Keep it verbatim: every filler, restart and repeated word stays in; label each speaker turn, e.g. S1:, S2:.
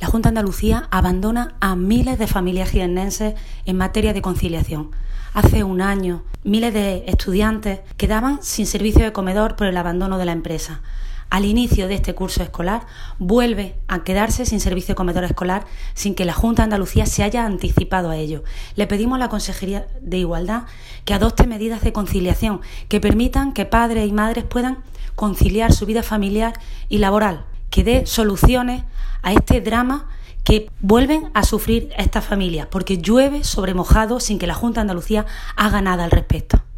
S1: Junta de Andalucía abandona a miles de familias jiennenses en materia de conciliación. Hace un año, miles de estudiantes quedaban sin servicio de comedor por el abandono de la empresa. Al inicio de este curso escolar, vuelve a quedarse sin servicio de comedor escolar sin que la Junta de Andalucía se haya anticipado a ello. Le pedimos a la Consejería de Igualdad que adopte medidas de conciliación que permitan que padres y madres puedan conciliar su vida familiar y laboral, que dé soluciones a este drama que vuelven a sufrir estas familias, porque llueve sobre mojado sin que la Junta de Andalucía haga nada al respecto.